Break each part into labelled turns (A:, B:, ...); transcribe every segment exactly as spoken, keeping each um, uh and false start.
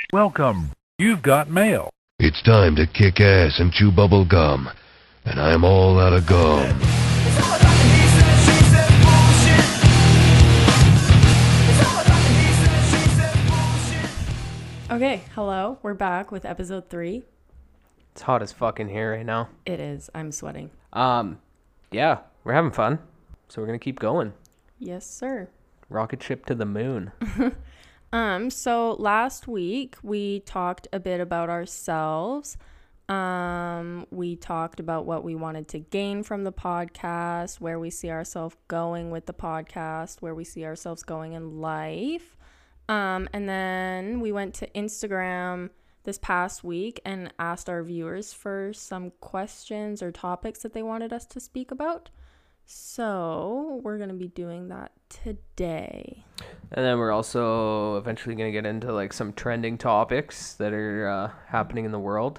A: Welcome. You've got mail.
B: It's time to kick ass and chew bubble gum, and I'm all out of gum.
C: Okay, hello. We're back with episode three.
D: It's hot as fuck in here right now.
C: It is. I'm sweating.
D: Um, yeah, we're having fun, so we're gonna keep going.
C: Yes, sir.
D: Rocket ship to the moon.
C: Um, so last week we talked a bit about ourselves. Um, we talked about what we wanted to gain from the podcast, where we see ourselves going with the podcast, where we see ourselves going in life. Um, and then we went to Instagram this past week and asked our viewers for some questions or topics that they wanted us to speak about. So we're going to be doing that today.
D: And then we're also eventually going to get into like some trending topics that are uh, happening in the world.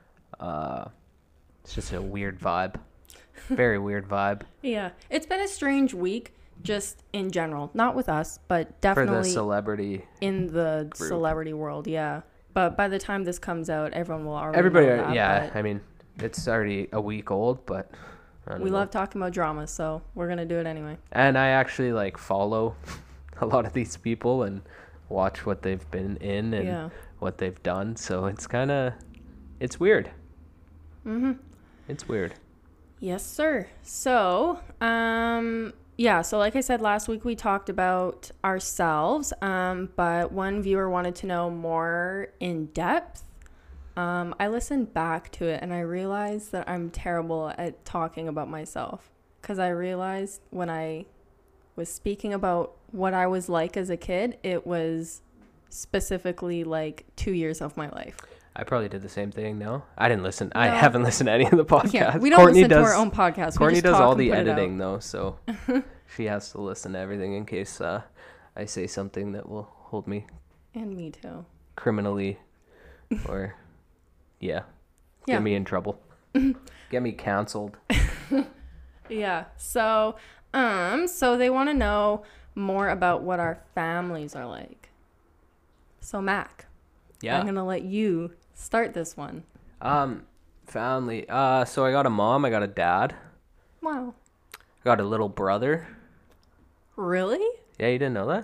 D: Uh, it's just a weird vibe. Very weird vibe.
C: Yeah. It's been a strange week just in general. Not with us, but
D: For
C: definitely
D: the celebrity.
C: in the
D: group.
C: celebrity world. Yeah. But by the time this comes out, everyone will already
D: Everybody,
C: know that,
D: yeah,
C: but
D: I mean, it's already a week old, but I don't
C: we
D: know.
C: love talking about drama, so we're going to do it anyway.
D: And I actually like follow a lot of these people and watch what they've been in and
C: Yeah.
D: what they've done. So it's kind of, it's weird.
C: Mm-hmm.
D: It's weird.
C: Yes, sir. So, um, yeah, so like I said, last week we talked about ourselves, um, but one viewer wanted to know more in depth. Um, I listened back to it and I realized that I'm terrible at talking about myself, because I realized when I was speaking about what I was like as a kid, it was specifically like two years of my life.
D: I probably did the same thing. No, I didn't listen. I
C: No.
D: haven't listened to any of the podcasts.
C: Yeah, we don't
D: Courtney
C: listen
D: does,
C: to our own podcast.
D: Courtney
C: we just
D: does
C: talk
D: all
C: and
D: the
C: put it out.
D: editing though, so she has to listen to everything in case uh, I say something that will hold me
C: And me too.
D: criminally or yeah,
C: Yeah.
D: get me in trouble, get me canceled.
C: Yeah. So, um, so they want to know more about what our families are like. So, Mac,
D: Yeah.
C: I'm gonna let you start this one.
D: Um, family. Uh, so I got a mom. I got a dad.
C: Wow.
D: I got a little brother.
C: Really?
D: Yeah, you didn't know that?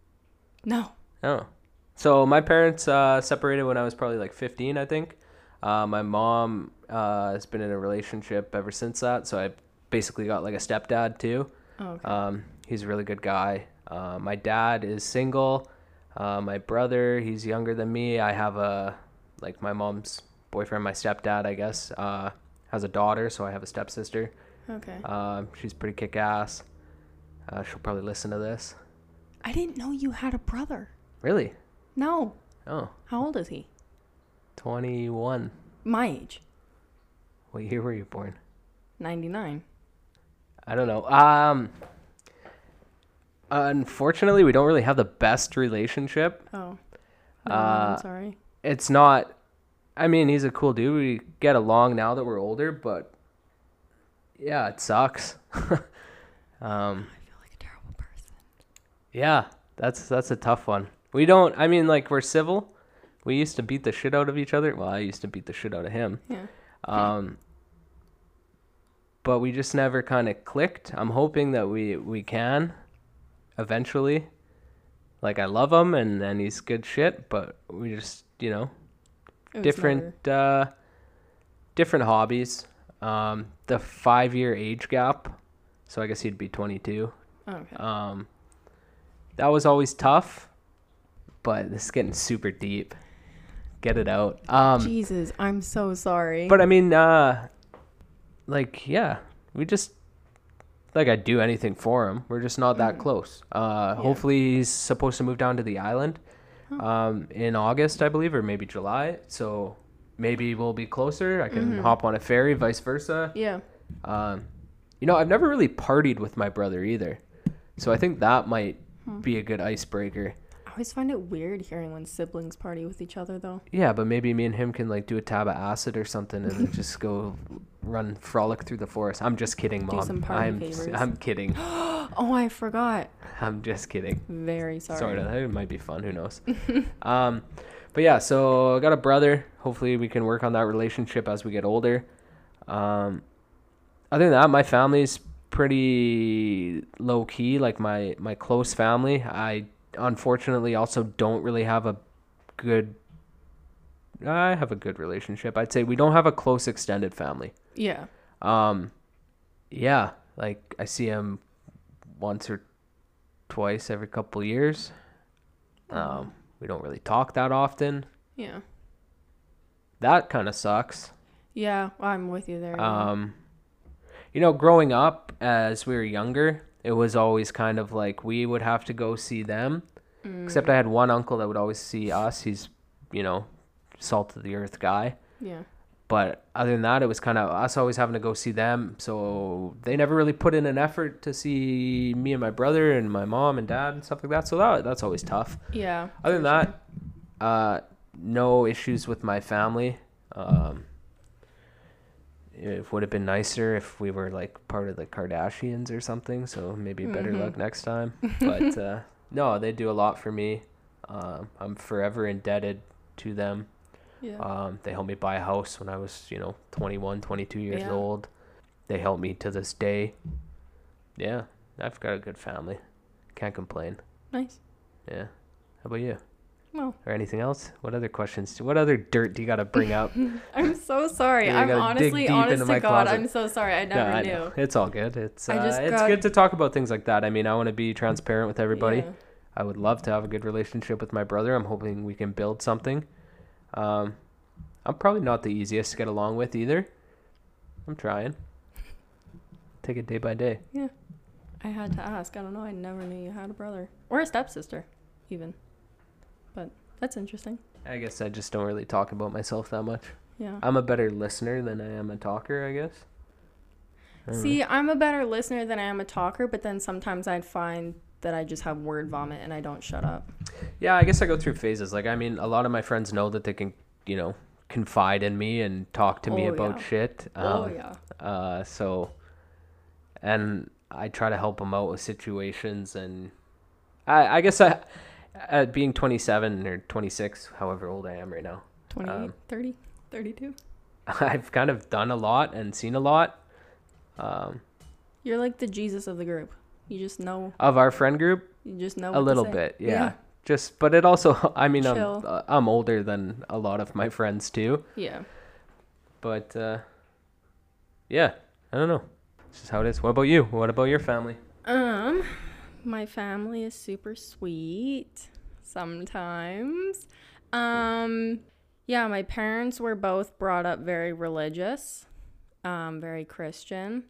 C: No.
D: Oh. So my parents uh, separated when I was probably like fifteen, I think. Uh, my mom uh, has been in a relationship ever since that. So I basically got like a stepdad too.
C: Oh, okay.
D: Um, he's a really good guy. Uh, my dad is single. Uh, my brother, he's younger than me. I have a, like my mom's boyfriend, my stepdad, I guess, uh, has a daughter. So I have a stepsister.
C: Okay.
D: Um, she's pretty kick-ass. Uh, she'll probably listen to this.
C: I didn't know you had a brother.
D: Really?
C: No.
D: Oh,
C: How old is he?
D: twenty-one.
C: My age.
D: What year were you born?
C: ninety-nine.
D: I don't know. Um, unfortunately, we don't really have the best relationship.
C: Oh. No,
D: Uh,
C: I'm sorry.
D: It's not. I mean, he's a cool dude. We get along now that we're older, but yeah, it sucks. um,
C: I feel like a terrible person.
D: yeah, that's that's a tough one. We don't. I mean, like we're civil. We used to beat the shit out of each other. Well, I used to beat the shit out of him.
C: Yeah.
D: Um, but we just never kind of clicked. I'm hoping that we, we can eventually. Like, I love him and, and he's good shit, but we just, you know,
C: It was
D: different uh, different hobbies. Um, the five-year age gap, so I guess he'd be twenty-two.
C: never- Okay.
D: Um, that was always tough, but this is getting super deep. Get it out. Um,
C: Jesus, I'm so sorry.
D: But I mean, uh, like, yeah, we just, like, I'd do anything for him. We're just not that
C: Mhm.
D: close. Uh,
C: Yeah.
D: Hopefully he's supposed to move down to the island um, in August, I believe, or maybe July. So maybe we'll be closer. I can
C: Mhm.
D: hop on a ferry, vice versa.
C: Yeah.
D: Um, you know, I've never really partied with my brother either. So I think that might
C: Hmm.
D: be a good icebreaker.
C: I always find it weird hearing when siblings party with each other, though.
D: Yeah, but maybe me and him can like do a tab of acid or something and then just go run frolic through the forest. I'm just kidding,
C: Do
D: Mom.
C: some party
D: I'm
C: favors.
D: I'm kidding.
C: Oh, I forgot.
D: I'm just kidding.
C: Very sorry.
D: Sort of. It might be fun. Who knows? um, But yeah, so I got a brother. Hopefully we can work on that relationship as we get older. Um, other than that, my family's pretty low key. Like my, my close family, I unfortunately also don't really have a good, I have a good relationship. I'd say we don't have a close extended family.
C: Yeah.
D: Um, yeah, like I see him once or twice every couple of years. Um, we don't really talk that often.
C: Yeah.
D: That kind of sucks.
C: Yeah, I'm with you there. yeah.
D: Um, you know, growing up as we were younger, it was always kind of like we would have to go see them.
C: Mm.
D: Except I had one uncle that would always see us. He's, you know, salt of the earth guy.
C: Yeah.
D: But other than that, it was kind of us always having to go see them. So they never really put in an effort to see me and my brother and my mom and dad and stuff like that. So that that's always tough.
C: Yeah.
D: Other than
C: for
D: that, uh, no issues with my family. Um, it would have been nicer if we were like part of the Kardashians or something. So maybe better
C: Mhm.
D: luck next time. But uh, no, they do a lot for me. Um, I'm forever indebted to them.
C: sure. Yeah.
D: Um, they helped me buy a house when I was, you know, twenty-one, twenty-two years
C: Yeah.
D: old. They helped me to this day. Yeah, I've got a good family. Can't complain.
C: Nice.
D: Yeah. How about you?
C: Well,
D: Or anything else? What other questions? What other dirt do you got to bring up?
C: I'm so sorry.
D: Yeah, you
C: I'm
D: gotta dig
C: honestly,
D: deep
C: honest
D: into
C: to
D: my
C: God,
D: closet.
C: I'm so sorry. I never
D: No, I
C: knew.
D: know. It's all good. It's
C: I
D: uh,
C: just
D: it's
C: got-
D: good to talk about things like that. I mean, I want to be transparent with everybody.
C: Yeah.
D: I would love to have a good relationship with my brother. I'm hoping we can build something. Um, I'm probably not the easiest to get along with either. I'm trying. Take it day by day.
C: Yeah. I had to ask. I don't know. I never knew you had a brother or a stepsister, even. But that's interesting.
D: I guess I just don't really talk about myself that much.
C: Yeah.
D: I'm a better listener than I am a talker, I guess. I don't
C: See, I'm a better listener than I am a talker, but then sometimes I'd find that I just have word vomit and I don't shut up.
D: Yeah, I guess I go through phases. Like, I mean, a lot of my friends know that they can, you know, confide in me and talk to me
C: Oh,
D: about
C: yeah.
D: shit.
C: oh,
D: Um,
C: yeah.
D: Uh, so, and I try to help them out with situations. And I, I guess I, at being twenty-seven or twenty-six, however old I am right now,
C: twenty-eight,
D: um,
C: thirty, thirty-two.
D: I've kind of done a lot and seen a lot. Um,
C: You're like the Jesus of the group. You just know.
D: of our friend group,
C: You just know.
D: a
C: what to
D: little
C: say.
D: bit, yeah. Just, but it also, I mean, I'm
C: Chill.
D: uh, I'm older than a lot of my friends too.
C: Yeah.
D: But uh, yeah, I don't know. It's just how it is. What about you? What about your family?
C: Um, my family is super sweet sometimes. Um, yeah, my parents were both brought up very religious, um, very Christian.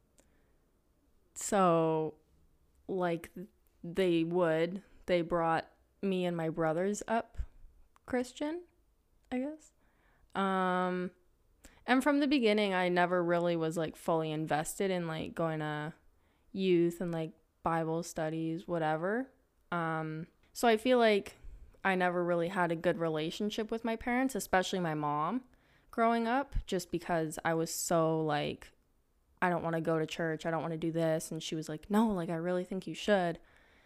C: So, like they would, they brought me and my brothers up Christian, I guess. Um, and from the beginning, I never really was like fully invested in like going to youth and like Bible studies, whatever. Um, so I feel like I never really had a good relationship with my parents, especially my mom growing up, just because I was so like, I don't want to go to church. I don't want to do this. And she was like, no, like, I really think you should.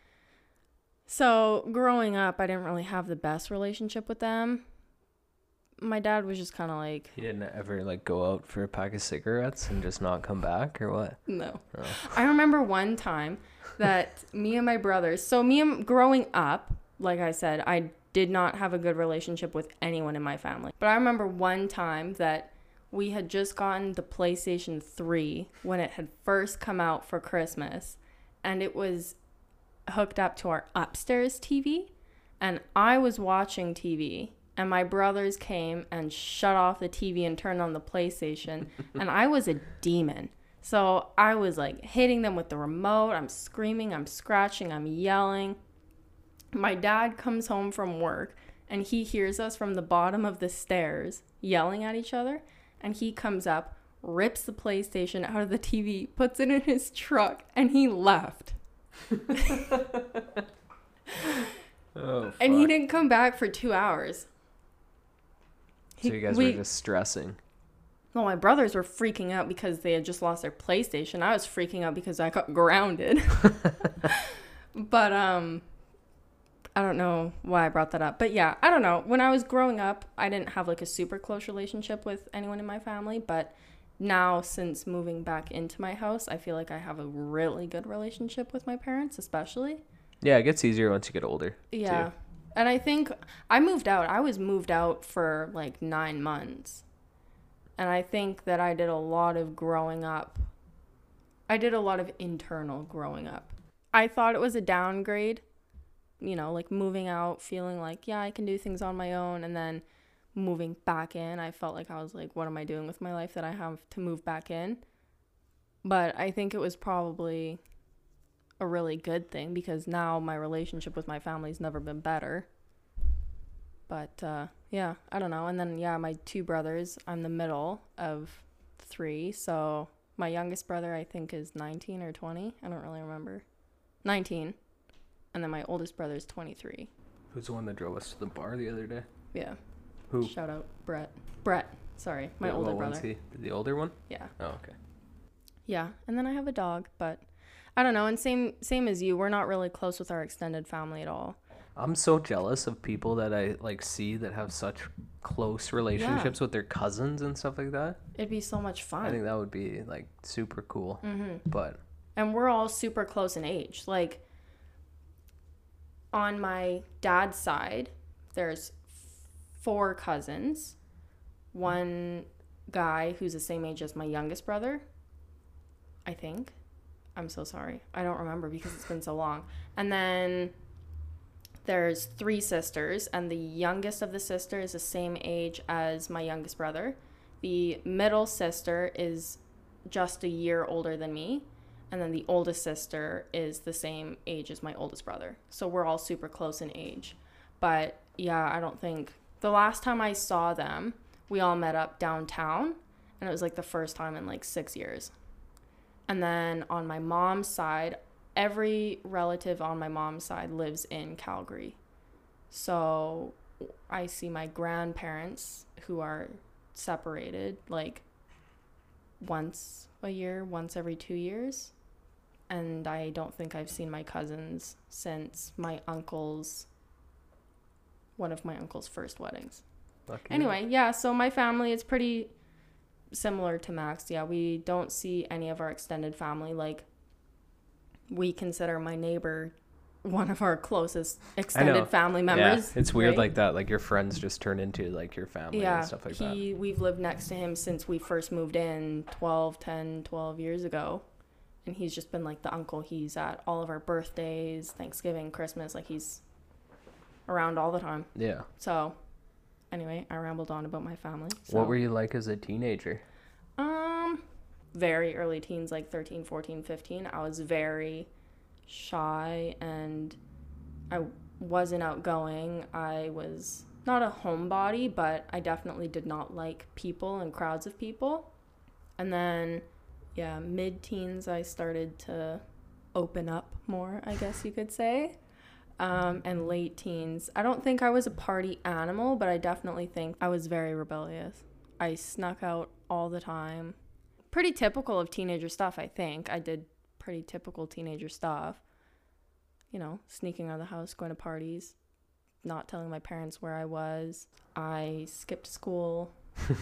C: So growing up, I didn't really have the best relationship with them. My dad was just kind of like,
D: You didn't ever like go out for a pack of cigarettes and just not come back, or what?
C: no.
D: Oh.
C: I remember one time that me and my brothers, so me and growing up, like I said, I did not have a good relationship with anyone in my family. But I remember one time that we had just gotten the PlayStation three when it had first come out for Christmas, and it was hooked up to our upstairs T V, and I was watching T V, and my brothers came and shut off the T V and turned on the PlayStation, and I was a demon. So I was like hitting them with the remote. I'm screaming, I'm scratching, I'm yelling. My dad comes home from work and he hears us from the bottom of the stairs yelling at each other. And he comes up, rips the PlayStation out of the T V, puts it in his truck, and he left.
D: Oh,
C: And he
D: fuck.
C: didn't come back for two hours.
D: So you guys
C: we-
D: were just stressing.
C: Well, my brothers were freaking out because they had just lost their PlayStation. I was freaking out because I got grounded. But um, I don't know why I brought that up. But yeah, I don't know. When I was growing up, I didn't have like a super close relationship with anyone in my family. But now, since moving back into my house, I feel like I have a really good relationship with my parents, especially.
D: Yeah, it gets easier once you get older.
C: Yeah.
D: Too.
C: And I think I moved out. I was moved out for like nine months. And I think that I did a lot of growing up. I did a lot of internal growing up. I thought it was a downgrade, you know, like moving out, feeling like, yeah, I can do things on my own. And then moving back in, I felt like I was like, what am I doing with my life that I have to move back in? But I think it was probably a really good thing because now my relationship with my family's never been better. But uh, yeah, I don't know. And then, yeah, my two brothers, I'm the middle of three. So my youngest brother, I think, is nineteen or twenty. I don't really remember. nineteen. And then my oldest brother is twenty-three.
D: Who's the one that drove us to the bar the other day?
C: Yeah.
D: Who?
C: Shout out Brett. Brett. Sorry, my
D: Yeah,
C: older
D: what one's
C: brother.
D: he? The older one?
C: Yeah.
D: Oh, okay.
C: Yeah. And then I have a dog, but I don't know. And same same as you, we're not really close with our extended family at all.
D: I'm so jealous of people that I like see that have such close relationships with their cousins and stuff like that.
C: It'd be so much fun.
D: I think that would be like super cool.
C: Mm-hmm.
D: But
C: And we're all super close in age. Like on my dad's side, there's four cousins. One guy who's the same age as my youngest brother, I think. I'm so sorry. I don't remember because it's been so long. And then there's three sisters, and the youngest of the sisters is the same age as my youngest brother. The middle sister is just a year older than me, and then the oldest sister is the same age as my oldest brother. So we're all super close in age. But yeah, I don't think the last time I saw them, we all met up downtown, and it was like the first time in like six years. And then on my mom's side, every relative on my mom's side lives in Calgary. So I see my grandparents who are separated like once a year, once every two years. And I don't think I've seen my cousins since my uncle's, one of my uncle's first weddings.
D: lucky
C: Anyway, yeah, so my family is pretty similar to Max. Yeah, we don't see any of our extended family. Like, we consider my neighbor one of our closest extended family members.
D: Yeah, it's weird
C: right?
D: like that. Like your friends just turn into like your family
C: Yeah,
D: and stuff like
C: he,
D: that.
C: we've lived next to him since we first moved in twelve, ten, twelve years ago. And he's just been like the uncle. He's at all of our birthdays, Thanksgiving, Christmas. Like, he's around all the time.
D: Yeah.
C: So, anyway, I rambled on about my family. So.
D: What were you like as a teenager?
C: Um, very early teens, like thirteen, fourteen, fifteen. I was very shy and I wasn't outgoing. I was not a homebody, but I definitely did not like people and crowds of people. And then, yeah, mid-teens, I started to open up more, I guess you could say. Um, and late teens, I don't think I was a party animal, but I definitely think I was very rebellious. I snuck out all the time. Pretty typical of teenager stuff, I think. I did pretty typical teenager stuff. You know, sneaking out of the house, going to parties, not telling my parents where I was. I skipped school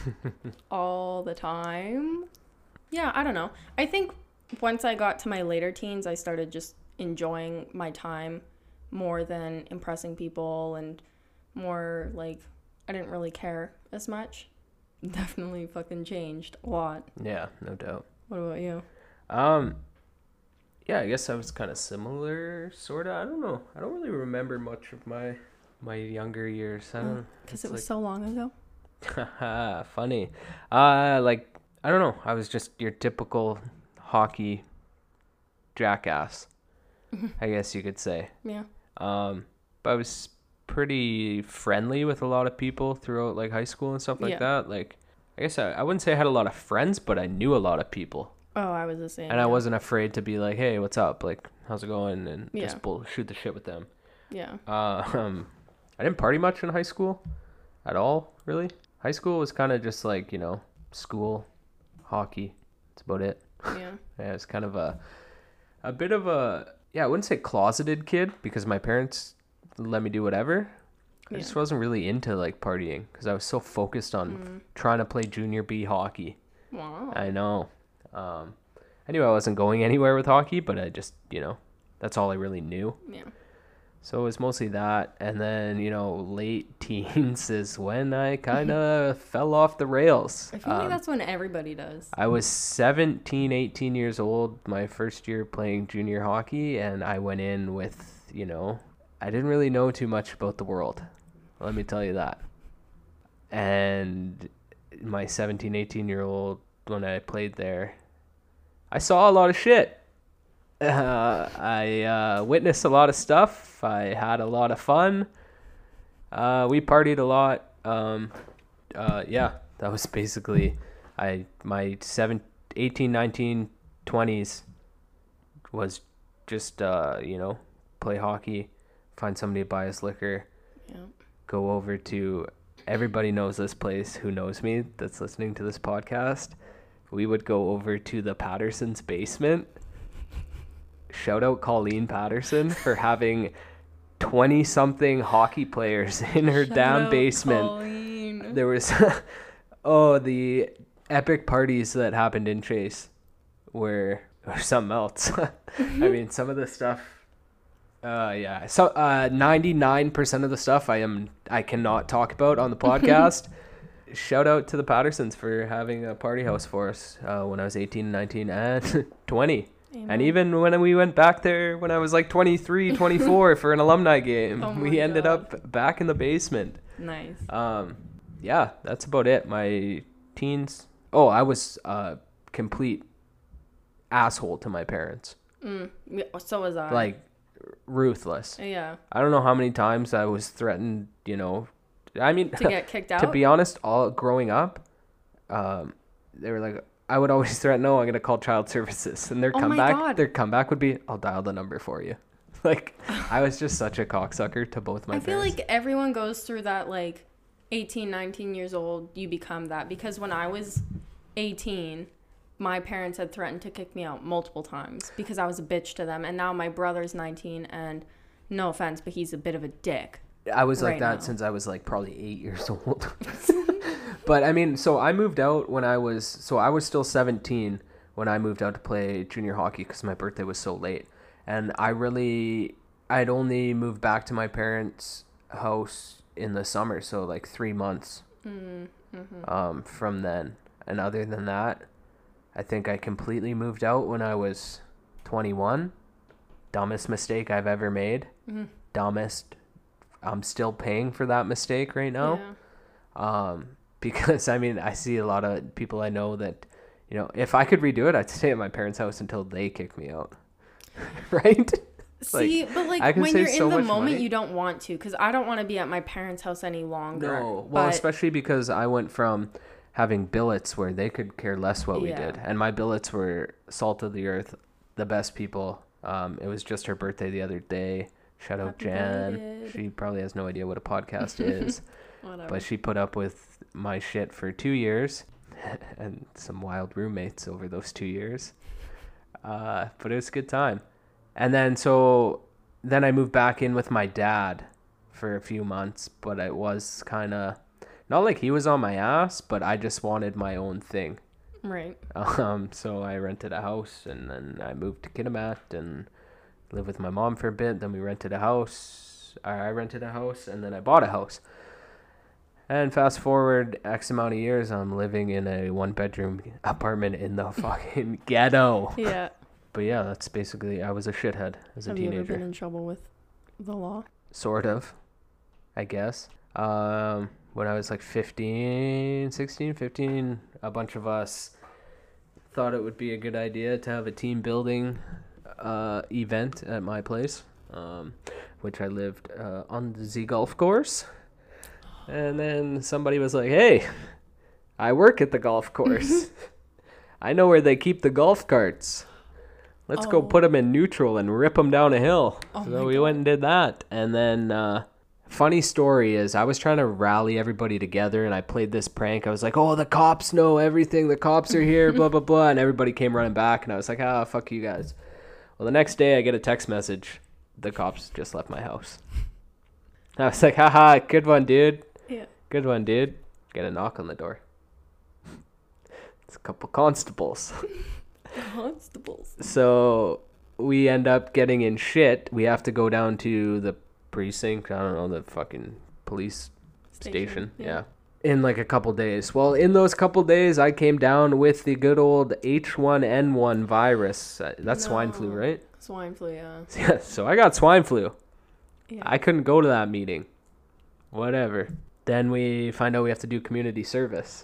C: all the time. Yeah, I don't know. I think once I got to my later teens, I started just enjoying my time more than impressing people, and more like I didn't really care as much. Definitely fucking changed a lot.
D: Yeah, no doubt.
C: What about you?
D: Um, yeah, I guess I was kind of similar, sort of. I don't know. I don't really remember much of my my younger years. I don't.
C: Because it was so long ago.
D: Haha, funny. Uh, like I don't know. I was just your typical hockey jackass, I guess you could say.
C: Yeah.
D: Um, but I was pretty friendly with a lot of people throughout like high school and stuff like
C: Yeah.
D: that. Like, I guess I, I wouldn't say I had a lot of friends, but I knew a lot of people.
C: Oh, I was the same.
D: And
C: yeah.
D: I wasn't afraid to be like, hey, what's up? Like, how's it going? And
C: Yeah.
D: just bull- shoot the shit with them.
C: Yeah.
D: Uh, um, I didn't party much in high school at all, really. High school was kind of just like, you know, school, hockey. That's about it.
C: Yeah.
D: Yeah, it's kind of a, a bit of a, yeah, I wouldn't say closeted kid because my parents let me do whatever. I
C: Yeah.
D: just wasn't really into like partying because I was so focused on
C: Mm.
D: trying to play junior B hockey.
C: Wow.
D: I know. Um, I knew I wasn't going anywhere with hockey, but I just, you know, that's all I really knew.
C: Yeah.
D: So it was mostly that. And then, you know, late teens is when I kind of fell off the rails.
C: I feel like
D: Um,
C: that's when everybody does.
D: I was seventeen, eighteen years old, my first year playing junior hockey, and I went in with, you know, I didn't really know too much about the world. Let me tell you that. And my seventeen, eighteen year old, when I played there, I saw a lot of shit. Uh, I uh, witnessed a lot of stuff. I had a lot of fun. Uh, we partied a lot. Um, uh, yeah, that was basically I my seven, eighteen, nineteen, twenties was just, uh, you know, play hockey, find somebody to buy us liquor,
C: Yeah.
D: go over to, everybody knows this place who knows me that's listening to this podcast. We would go over to the Patterson's basement. Shout out Colleen Patterson for having twenty something hockey players in her
C: Shout
D: damn
C: out
D: basement.
C: Colleen.
D: There was, oh, the epic parties that happened in Chase were, or something else. I mean, some of the stuff, uh, yeah. So, uh, ninety-nine percent of the stuff I am, I cannot talk about on the podcast. Shout out to the Pattersons for having a party house for us uh, when I was eighteen, nineteen, and twenty.
C: Amen.
D: And even when we went back there when I was like twenty-three, twenty-four for an alumni game,
C: Oh my
D: we ended
C: God.
D: up back in the basement.
C: Nice.
D: Um, yeah, that's about it. My teens. Oh, I was a complete asshole to my parents.
C: Mm. Yeah, so was I.
D: Like, ruthless.
C: Yeah.
D: I don't know how many times I was threatened, you know. I mean,
C: To get kicked out.
D: to be honest, all growing up, um, they were like, I would always threaten, no, I'm going to call child services. And their
C: Oh my
D: comeback,
C: God.
D: their comeback would be, I'll dial the number for you. Like, I was just such a cocksucker to both my
C: I feel
D: parents.
C: like everyone goes through that, like, eighteen, nineteen years old, you become that. Because when I was eighteen, my parents had threatened to kick me out multiple times because I was a bitch to them. And now my brother's nineteen, and no offense, but he's a bit of a dick.
D: I was like
C: right
D: that
C: now.
D: since I was like probably eight years old. But I mean, so I moved out when I was, so I was still seventeen when I moved out to play junior hockey because my birthday was so late. And I really, I'd only moved back to my parents' house in the summer, so like three months
C: Mm-hmm.
D: um, from then. And other than that, I think I completely moved out when I was twenty-one. Dumbest mistake I've ever made.
C: Mm-hmm.
D: Dumbest. I'm still paying for that mistake right now.
C: Yeah.
D: Um, because I mean, I see a lot of people I know that, you know, if I could redo it, I'd stay at my parents' house until they kick me out. Right?
C: See, but like
D: I can
C: when
D: save
C: you're
D: so
C: in the
D: much
C: moment,
D: money.
C: you don't want to, because I don't want to be at my parents' house any longer.
D: No. Well,
C: but
D: especially because I went from having billets where they could care less what we
C: Yeah.
D: did. And my billets were salt of the earth, the best people. Um, it was just her birthday the other day. Shout out
C: Happy
D: Jan.
C: belated.
D: She probably has no idea what a podcast is.
C: whatever.
D: But she put up with my shit for two years and some wild roommates over those two years. Uh, but it was a good time. And then so then I moved back in with my dad for a few months, but it was kind of not like he was on my ass, but I just wanted my own thing.
C: Right.
D: Um, so I rented a house and then I moved to Kitimat and lived with my mom for a bit. Then we rented a house. Or I rented a house and then I bought a house. And fast forward X amount of years, I'm living in a one bedroom apartment in the fucking ghetto.
C: Yeah.
D: But yeah, that's basically, I was a shithead as a
C: Have you ever
D: teenager.
C: been in trouble with the law?
D: Sort of, I guess. Um, when I was like fifteen, sixteen, fifteen, a bunch of us thought it would be a good idea to have a team building uh, event at my place, um, which I lived uh, on the Z golf course. And then somebody was like, hey, I work at the golf course. I know where they keep the golf carts. Let's go
C: Oh.
D: put them in neutral and rip them down a hill.
C: Oh
D: so
C: my
D: we
C: God.
D: went and did that. And then, uh, funny story is I was trying to rally everybody together and I played this prank. I was like, oh, the cops know everything. The cops are here, blah, blah, blah. And everybody came running back. And I was like, ah, fuck you guys. Well, the next day I get a text message. The cops just left my house. I was like, haha, good one, dude.
C: Yeah.
D: Good one, dude. Get a knock on the door. It's a couple constables.
C: Constables.
D: So we end up getting in shit. We have to go down to the precinct. I don't know, the fucking police station. station. Yeah. yeah. In like a couple days. Well, in those couple days, I came down with the good old H one N one virus. Uh, That's
C: No.
D: swine flu, right?
C: Swine flu, yeah.
D: Yeah. So I got swine flu.
C: Yeah.
D: I couldn't go to that meeting. Whatever. Then we find out we have to do community service.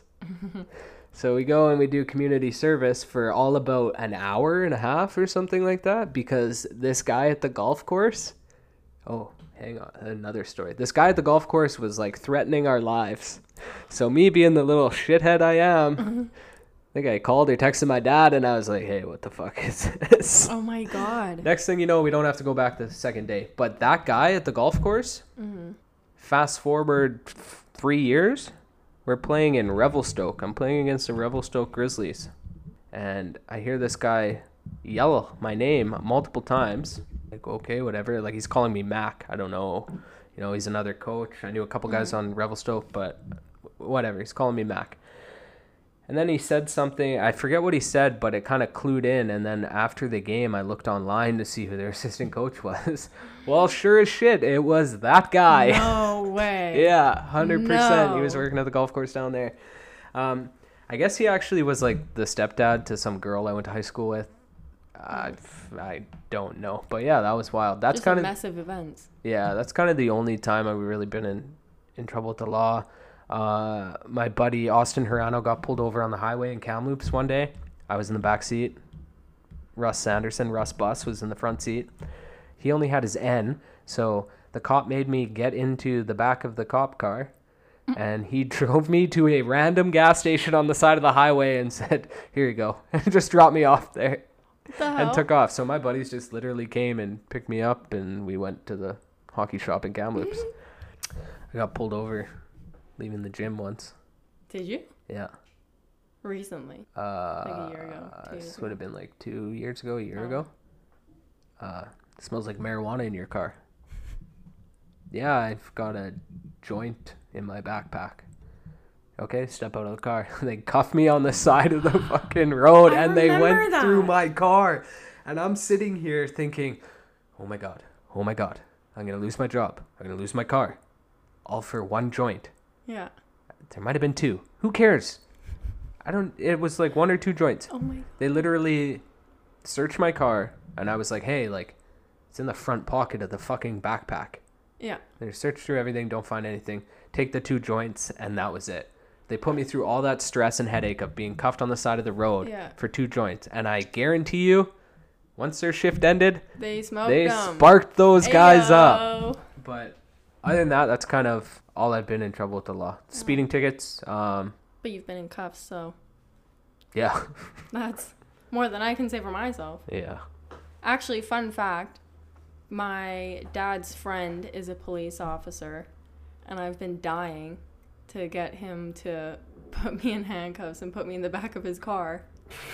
D: So we go and we do community service for all about an hour and a half or something like that, because this guy at the golf course, oh, hang on, another story. This guy at the golf course was like threatening our lives. So me being the little shithead I am, I think I called or texted my dad and I was like, hey, what the fuck is this?
C: Oh my God.
D: Next thing you know, we don't have to go back the second day. But that guy at the golf course,
C: Mm-hmm.
D: fast forward f- three years, we're playing in Revelstoke. I'm playing against the Revelstoke Grizzlies. And I hear this guy yell my name multiple times. Like, okay, whatever. Like, he's calling me Mac. I don't know. You know, he's another coach. I knew a couple guys
C: Mm-hmm.
D: on Revelstoke, but whatever. He's calling me Mac. And then he said something, I forget what he said, but it kind of clued in. And then after the game, I looked online to see who their assistant coach was. Well, sure as shit, it was that guy.
C: No way.
D: Yeah, one hundred percent. He was
C: No.
D: working at the golf course down there. Um, I guess he actually was like the stepdad to some girl I went to high school with. I, I don't know. But yeah, that was wild. That's
C: Just
D: kind
C: a
D: of
C: mess of events.
D: yeah, that's kind of the only time I've really been in, in trouble with the law. Uh, my buddy Austin Hirano got pulled over on the highway in Kamloops one day. I was in the back seat. Russ Sanderson, Russ Bus, was in the front seat. He only had his N, so the cop made me get into the back of the cop car, and he drove me to a random gas station on the side of the highway and said, here you go, and just dropped me off there
C: What the
D: and
C: hell?
D: took off. So my buddies just literally came and picked me up, and we went to the hockey shop in Kamloops. I got pulled over leaving the gym once.
C: Did you?
D: Yeah.
C: Recently.
D: Uh,
C: Like a year ago, two years
D: This would have been like two years ago, a year
C: Oh.
D: ago. Uh, it smells like marijuana in your car. Yeah, I've got a joint in my backpack. Okay, step out of the car. They cuffed me on the side of the fucking road,
C: I
D: and they
C: remember
D: went
C: that.
D: through my car. And I'm sitting here thinking, oh my God, oh my God, I'm going to lose my job. I'm going to lose my car. All for one joint.
C: Yeah.
D: There might have been two. Who cares? I don't, it was like one or two joints.
C: Oh my.
D: They literally searched my car, and I was like, hey, like, it's in the front pocket of the fucking backpack.
C: Yeah.
D: They searched through everything, don't find anything. Take the two joints, and that was it. They put me through all that stress and headache of being cuffed on the side of the road
C: Yeah.
D: for two joints. And I guarantee you, once their shift ended,
C: They smoked
D: they
C: them.
D: sparked those guys up.
C: Ayo.
D: But other than that, that's kind of all I've been in trouble with the law. Speeding tickets, um,
C: But you've been in cuffs, so
D: yeah.
C: that's more than I can say for myself.
D: Yeah.
C: Actually, fun fact, my dad's friend is a police officer, and I've been dying to get him to put me in handcuffs and put me in the back of his car.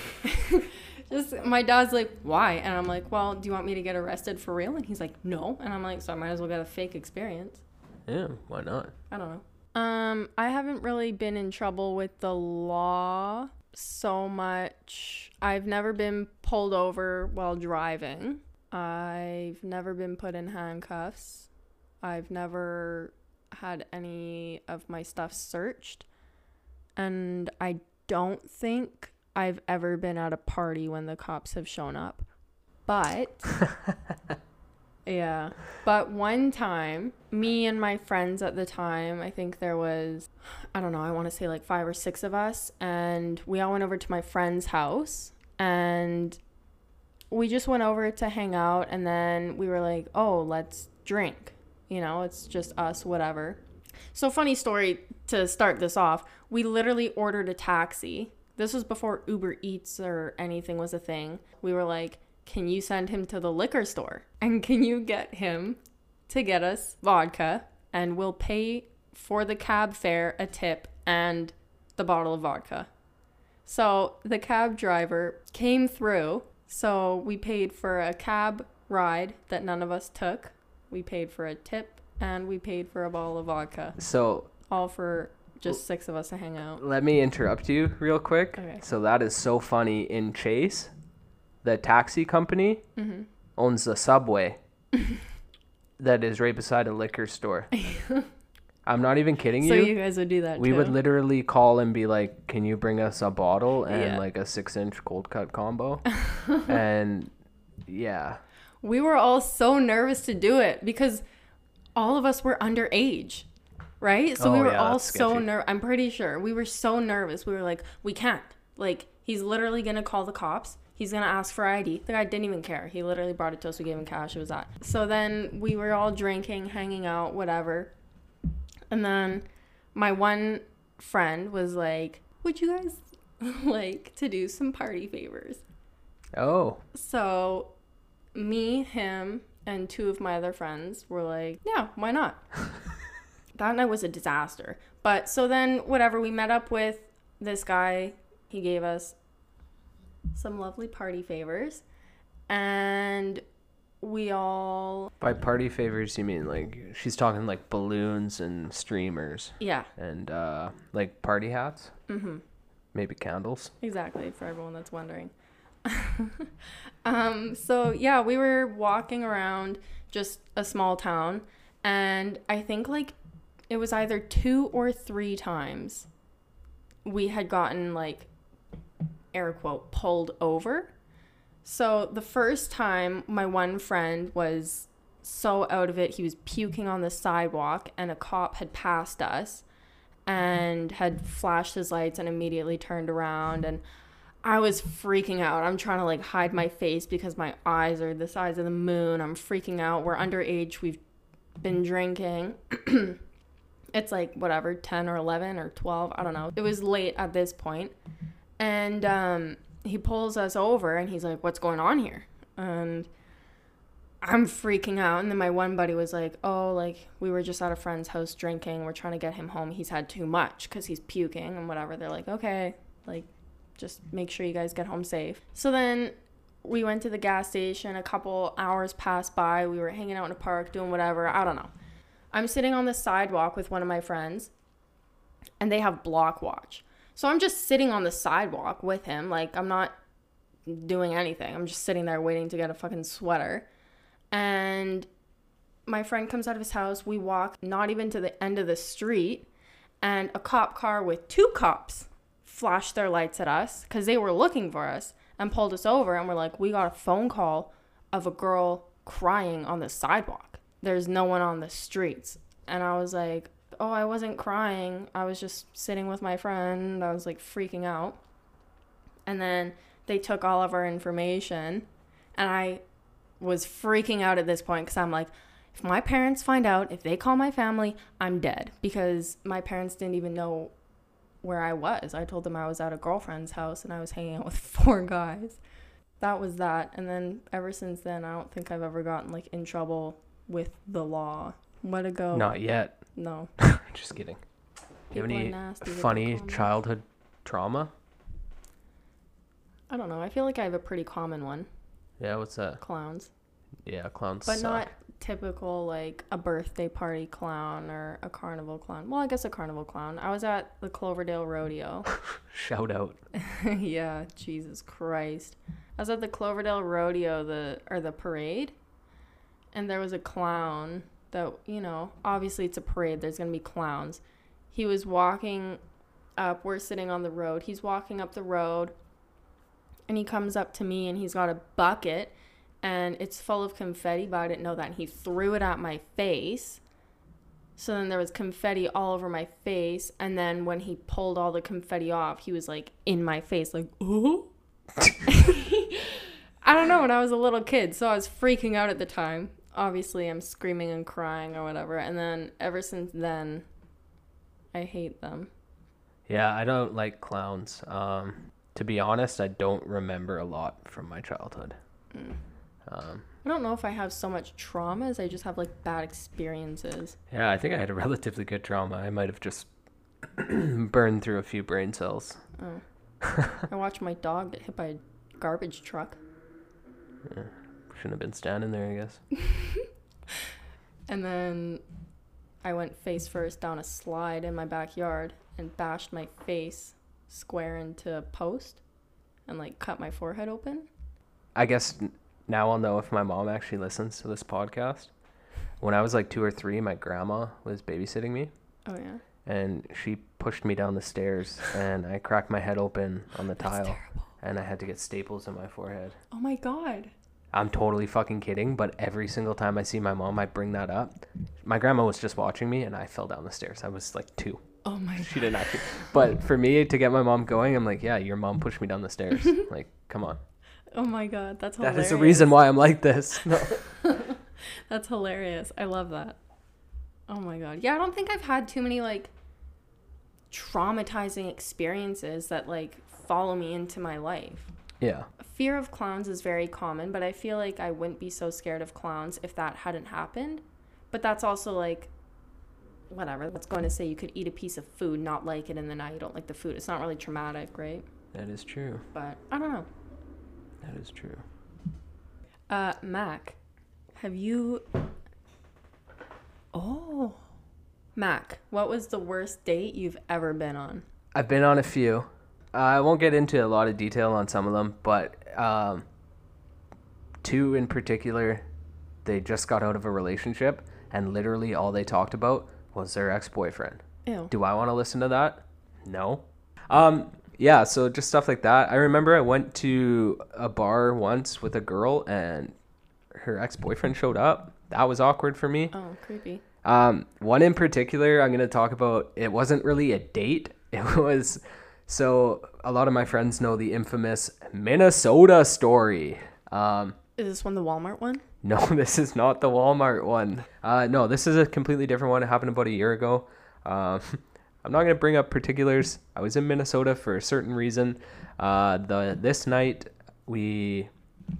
C: Just, my dad's like, why? And I'm like, well, do you want me to get arrested for real? And he's like, no. And I'm like, so I might as well get a fake experience.
D: Yeah, why not?
C: I don't know. Um, I haven't really been in trouble with the law so much. I've never been pulled over while driving. I've never been put in handcuffs. I've never had any of my stuff searched. And I don't think I've ever been at a party when the cops have shown up. But yeah. But one time, me and my friends at the time, I think there was, I don't know, I want to say like five or six of us. And we all went over to my friend's house. And we just went over to hang out. And then we were like, oh, let's drink. You know, it's just us, whatever. So funny story to start this off. We literally ordered a taxi. This was before Uber Eats or anything was a thing. We were like, can you send him to the liquor store? And can you get him to get us vodka? And we'll pay for the cab fare, a tip, and the bottle of vodka. So the cab driver came through. So we paid for a cab ride that none of us took. We paid for a tip and we paid for a bottle of vodka.
D: So
C: All for just six of us to hang out.
D: let me interrupt you real quick.
C: Okay.
D: So that is so funny. In Chase, the taxi company
C: Mm-hmm.
D: owns a Subway that is right beside a liquor store. I'm not even kidding
C: So
D: you.
C: you guys would do that
D: We
C: too?
D: would literally call and be like, "Can you bring us a bottle and
C: Yeah.
D: like a six-inch cold cut combo?" And yeah,
C: We were all so nervous to do it because all of us were underage, right? So we
D: Oh,
C: were
D: yeah,
C: all
D: that's
C: so
D: sketchy.
C: nervous. I'm pretty sure we were so nervous. We were like, we can't. Like, he's literally gonna call the cops. He's gonna ask for I D. The guy didn't even care. He literally brought it to us. We gave him cash. It was that. So then we were all drinking, hanging out, whatever. And then my one friend was like, "Would you guys like to do some party favors?"
D: oh,
C: So me, him, and two of my other friends were like, yeah, why not? That night was a disaster. But so then, whatever, we met up with this guy. He gave us some lovely party favors. And we all,
D: by party favors you mean like she's talking like balloons and streamers
C: yeah,
D: and uh like party hats,
C: mm-hmm,
D: maybe candles.
C: exactly, for everyone that's wondering. um, so yeah, we were walking around just a small town, and I think like it was either two or three times we had gotten like air quote pulled over. So the first time, my one friend was so out of it, he was puking on the sidewalk, and a cop had passed us and had flashed his lights and immediately turned around, and I was freaking out. I'm trying to like hide my face because my eyes are the size of the moon. I'm freaking out. We're underage. We've been drinking. It's like whatever, ten or eleven or twelve. I don't know. It was late at this point. And um, he pulls us over and he's like, "What's going on here?" And I'm freaking out. And then my one buddy was like, "Oh, like we were just at a friend's house drinking. We're trying to get him home. He's had too much because he's puking and whatever." They're like, "Okay, like just make sure you guys get home safe." So then we went to the gas station. A couple hours passed by. We were hanging out in a park doing whatever. I don't know. I'm sitting on the sidewalk with one of my friends, and they have block watch. So I'm just sitting on the sidewalk with him. Like, I'm not doing anything. I'm just sitting there waiting to get a fucking sweater. And my friend comes out of his house. We walk not even to the end of the street, and a cop car with two cops flashed their lights at us because they were looking for us and pulled us over. And we're like, we got a phone call of a girl crying on the sidewalk. There's no one on the streets. And I was like, oh, I wasn't crying. I was just sitting with my friend. I was like freaking out. And then they took all of our information, and I was freaking out at this point because I'm like, if my parents find out, if they call my family, I'm dead, because my parents didn't even know where I was. I told them I was at a girlfriend's house and I was hanging out with four guys. That was that. And then ever since then, I don't think I've ever gotten like in trouble with the law. What a go.
D: Not yet.
C: No.
D: Just kidding. Do you
C: People
D: have
C: are
D: any
C: nasty with their
D: funny
C: comments.
D: childhood trauma?
C: I don't know. I feel like I have a pretty common one.
D: Yeah, what's that?
C: Clowns.
D: Yeah, clowns
C: But
D: suck.
C: not typical like a birthday party clown or a carnival clown. Well, I guess a carnival clown. I was at the Cloverdale Rodeo.
D: Shout out.
C: Yeah, Jesus Christ. I was at the Cloverdale Rodeo, the or the parade, and there was a clown that, you know, obviously it's a parade, there's going to be clowns. He was walking up, we're sitting on the road. He's walking up the road, and he comes up to me, and he's got a bucket, and it's full of confetti, but I didn't know that. And he threw it at my face. So then there was confetti all over my face, and then when he pulled all the confetti off, he was like in my face, like, oh. I don't know, when I was a little kid, so I was freaking out at the time. Obviously, I'm screaming and crying or whatever, and then ever since then, I hate them.
D: Yeah, I don't like clowns. Um, to be honest, I don't remember a lot from my childhood.
C: Mm.
D: Um,
C: I don't know if I have so much traumas, I just have like bad experiences.
D: yeah, I think I had a relatively good trauma. I might have just burned through a few brain cells.
C: Oh. I watched my dog get hit by a garbage truck.
D: Yeah, shouldn't have been standing there, I guess.
C: And then I went face first down a slide in my backyard and bashed my face square into a post and like cut my forehead open.
D: I guess now I'll know if my mom actually listens to this podcast. When I was like two or three, my grandma was babysitting me.
C: Oh, yeah.
D: And she pushed me down the stairs and I cracked my head open on the
C: That's
D: tile.
C: terrible.
D: And I had to get staples in my forehead.
C: Oh, my God.
D: I'm totally fucking kidding, but every single time I see my mom, I bring that up. My grandma was just watching me and I fell down the stairs. I was like two.
C: Oh, my God.
D: She didn't actually. But for me to get my mom going, I'm like, yeah, your mom pushed me down the stairs. Like, come on.
C: Oh, my God. That's
D: That
C: hilarious.
D: is the reason why I'm like this. No.
C: That's hilarious. I love that. Oh, my God. Yeah, I don't think I've had too many, like, traumatizing experiences that, like, follow me into my life.
D: Yeah.
C: Fear of clowns is very common, but I feel like I wouldn't be so scared of clowns if that hadn't happened. But that's also like, whatever. That's going to say you could eat a piece of food, not like it, and then now you don't like the food. It's not really traumatic, right?
D: That is true.
C: But I don't know.
D: That is true.
C: Uh, Mac, have you... Oh. Mac, what was the worst date you've ever been on?
D: I've been on a few. Uh, I won't get into a lot of detail on some of them, but um, two in particular, they just got out of a relationship, and literally all they talked about was their ex-boyfriend.
C: Ew.
D: Do I want to listen to that? No. Um, yeah, so just stuff like that. I remember I went to a bar once with a girl, and her ex-boyfriend showed up. That was awkward for me.
C: Oh, creepy.
D: Um, one in particular I'm going to talk about, it wasn't really a date. It was... So a lot of my friends know the infamous Minnesota story. Um,
C: Is this one the Walmart one?
D: no, this is not the Walmart one. Uh, no, this is a completely different one. It happened about a year ago. Um, I'm not going to bring up particulars. I was in Minnesota for a certain reason. Uh, the this night we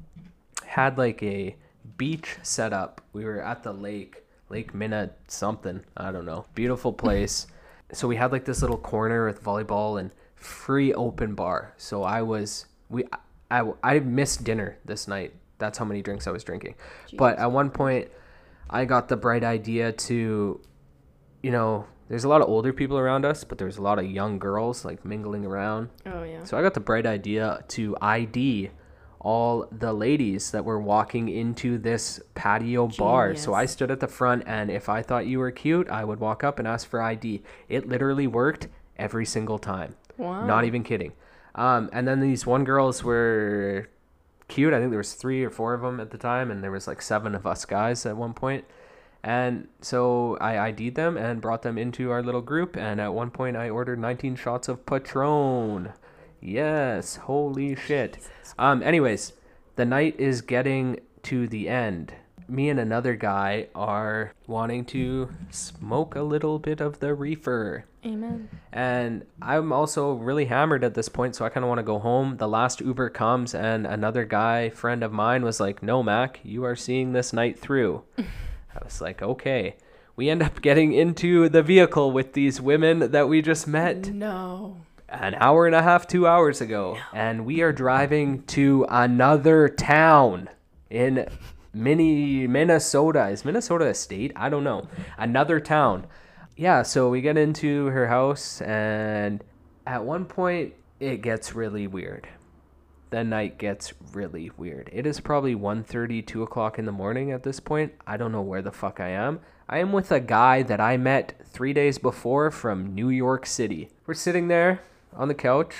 D: had like a beach set up. We were at the lake, Lake Minna something. I don't know. Beautiful place. So we had like this little corner with volleyball and free open bar. So I was we I, I missed dinner this night. That's how many drinks I was drinking.
C: Jesus.
D: But at one point I got the bright idea to, you know, there's a lot of older people around us, but there's a lot of young girls like mingling around.
C: Oh, yeah.
D: So I got the bright idea to I D all the ladies that were walking into this patio bar. So I
C: Genius.
D: stood at the front, and if I thought you were cute, I would walk up and ask for I D. It literally worked every single time.
C: Wow.
D: Not even kidding. Um, and then these one girls were cute. I think there was three or four of them at the time, and there was like seven of us guys at one point. And so I I D'd them and brought them into our little group. And at one point I ordered nineteen shots of Patron. Yes, holy shit. Um, anyways, the night is getting to the end. Me and another guy are wanting to smoke a little bit of the reefer.
C: Amen.
D: And I'm also really hammered at this point, so I kind of want to go home. The last Uber comes, and another guy, friend of mine, was like, no, Mac, you are seeing this night through. I was like, okay. We end up getting into the vehicle with these women that we just met
C: No.
D: an hour and a half, two hours ago. And we are driving to another town in mini Minnesota. Is Minnesota a state? I don't know. Another town. Yeah, so we get into her house, and at one point it gets really weird. The night gets really weird. It is probably one thirty, two o'clock in the morning at this point. I don't know where the fuck I am. I am with a guy that I met three days before from New York City. We're sitting there on the couch,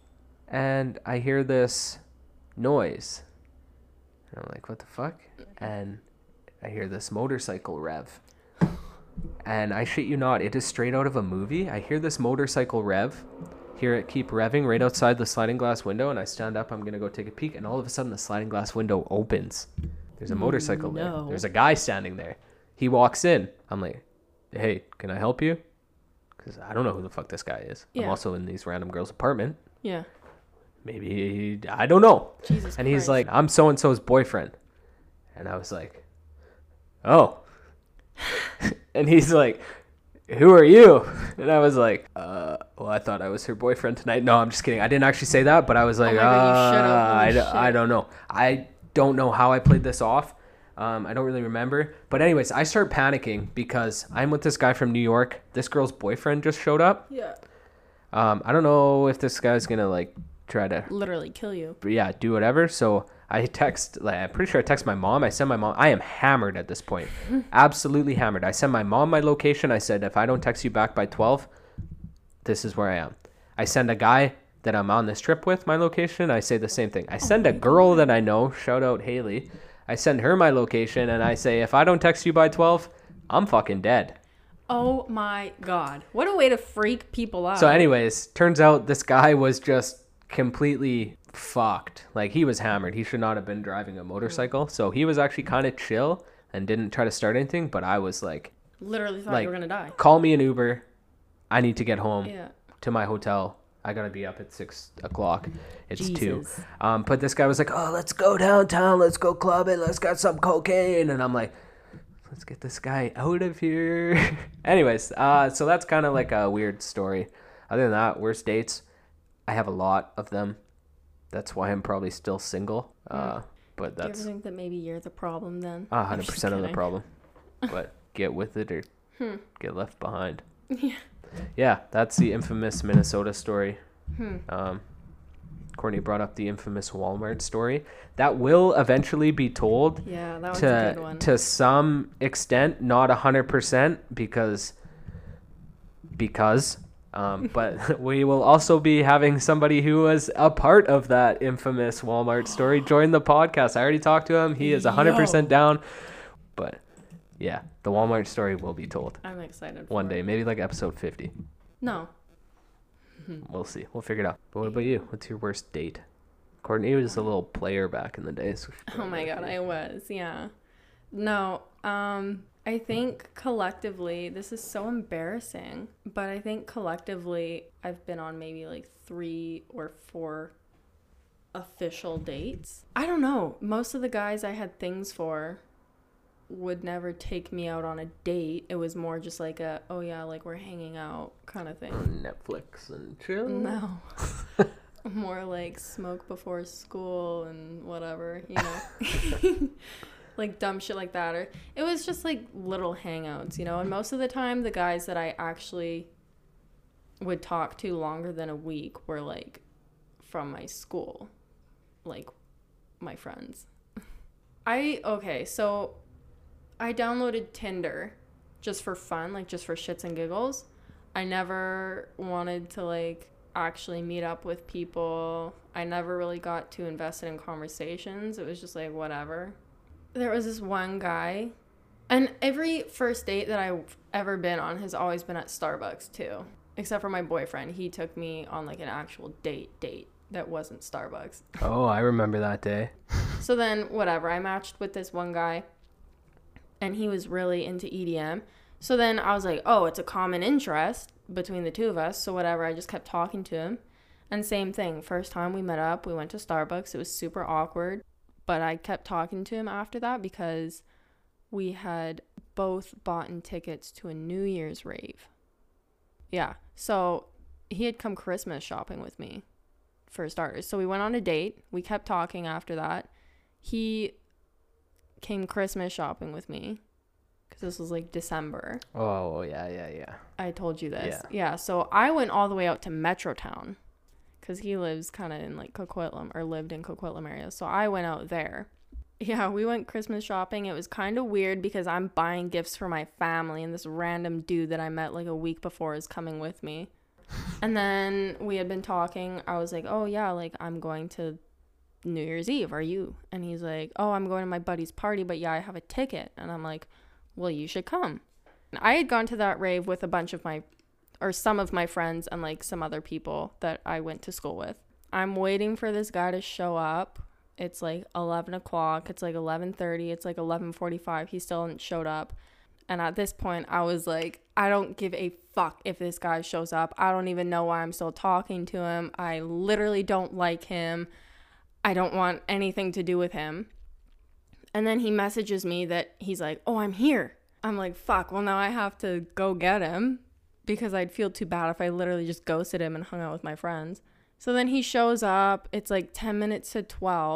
D: and I hear this noise. And I'm like, what the fuck? And I hear this motorcycle rev. And I shit you not, it is straight out of a movie. I hear this motorcycle rev, hear it keep revving right outside the sliding glass window, and I stand up, I'm going to go take a peek, and all of a sudden the sliding glass window opens. There's a motorcycle
C: No.
D: there. There's a guy standing there. He walks in. I'm like, hey, can I help you? Because I don't know who the fuck this guy is. I'm
C: Yeah.
D: also in these random girl's apartment.
C: Yeah.
D: Maybe, I don't know.
C: Jesus
D: And he's
C: Christ.
D: like, I'm so-and-so's boyfriend. And I was like, oh. And he's like, who are you? And I was like, uh, well, I thought I was her boyfriend tonight. No, I'm just kidding. I didn't actually say that, but I was like,
C: Oh my God, you should've.
D: uh, I,
C: Holy
D: d- I
C: shit.
D: don't know. I don't know how I played this off. Um, I don't really remember. But anyways, I start panicking because I'm with this guy from New York. This girl's boyfriend just showed up.
C: Yeah.
D: Um, I don't know if this guy's going to like try to
C: Literally kill you.
D: yeah, do whatever. So I text, like, I'm pretty sure I text my mom. I send my mom. I am hammered at this point. Absolutely hammered. I send my mom my location. I said, if I don't text you back by twelve, this is where I am. I send a guy that I'm on this trip with my location. I say the same thing. I send a girl that I know. Shout out Haley. I send her my location and I say, if I don't text you by twelve, I'm fucking dead.
C: Oh my God. What a way to freak people out.
D: So anyways, turns out this guy was just completely fucked. Like, he was hammered. He should not have been driving a motorcycle. So he was actually kind of chill and didn't try to start anything. But I was like,
C: Literally thought
D: like,
C: you were going to die.
D: call me an Uber. I need to get home
C: Yeah.
D: to my hotel. I gotta be up at six o'clock. It's
C: Jesus.
D: two. Um, but this guy was like, "Oh, let's go downtown. Let's go clubbing. Let's get some cocaine." And I'm like, "Let's get this guy out of here." Anyways, uh, so that's kind of like a weird story. Other than that, worst dates, I have a lot of them. That's why I'm probably still single. Uh, but
C: Do you
D: that's
C: ever think that maybe you're the problem then?
D: a
C: I'm
D: hundred
C: just
D: percent of the
C: kidding.
D: problem. But get with it or
C: Hmm.
D: get left behind.
C: Yeah.
D: Yeah, that's the infamous Minnesota story.
C: Hmm.
D: Um, Courtney brought up the infamous Walmart story. That will eventually be told
C: Yeah, that was a good
D: to
C: one.
D: to some extent, not a hundred percent, because because. Um, but we will also be having somebody who was a part of that infamous Walmart story join the podcast. I already talked to him. He is a hundred percent down. But yeah, the Walmart story will be told
C: I'm excited for
D: one
C: it.
D: day, maybe like episode fifty.
C: No.
D: We'll see. We'll figure it out. But what about you? What's your worst date? Courtney was a little player back in the day. So she
C: Oh my God, I was. Yeah. No, um, I think collectively, this is so embarrassing, but I think collectively I've been on maybe like three or four official dates. I don't know. Most of the guys I had things for would never take me out on a date. It was more just like a, oh yeah, like we're hanging out kind of thing.
D: on Netflix and chill.
C: No. More like smoke before school and whatever, you know. Like dumb shit like that. Or it was just like little hangouts, you know. And most of the time the guys that I actually would talk to longer than a week were like from my school. Like my friends. I okay, so I downloaded Tinder just for fun, like just for shits and giggles. I never wanted to like actually meet up with people. I never really got too invested in conversations. It was just like whatever. There was this one guy, and every first date that I've ever been on has always been at Starbucks too. Except for my boyfriend. He took me on like an actual date date that wasn't Starbucks.
D: Oh, I remember that day.
C: So then whatever, I matched with this one guy and he was really into E D M. So then I was like, oh, it's a common interest between the two of us. So whatever, I just kept talking to him. And same thing, first time we met up, we went to Starbucks. It was super awkward. But I kept talking to him after that because we had both bought in tickets to a New Year's rave. Yeah, so he had come Christmas shopping with me, for starters. So we went on a date. We kept talking after that. He came Christmas shopping with me because this was like December.
D: Oh, yeah, yeah, yeah.
C: I told you this.
D: Yeah.
C: Yeah, so I went all the way out to Metrotown because he lives kind of in like Coquitlam, or lived in Coquitlam area. So I went out there. Yeah, we went Christmas shopping. It was kind of weird because I'm buying gifts for my family and this random dude that I met like a week before is coming with me. And then we had been talking. I was like, oh yeah, like I'm going to New Year's Eve. Are you? And he's like, oh, I'm going to my buddy's party, but yeah, I have a ticket. And I'm like, well, you should come. And I had gone to that rave with a bunch of my, or some of my friends and like some other people that I went to school with. I'm waiting for this guy to show up. It's like eleven o'clock. It's like eleven thirty. It's like eleven forty-five. He still hadn't showed up. And at this point, I was like, I don't give a fuck if this guy shows up. I don't even know why I'm still talking to him. I literally don't like him. I don't want anything to do with him. And then he messages me that he's like, oh, I'm here. I'm like, fuck. Well, now I have to go get him because I'd feel too bad if I literally just ghosted him and hung out with my friends. So then he shows up. It's like ten minutes to twelve.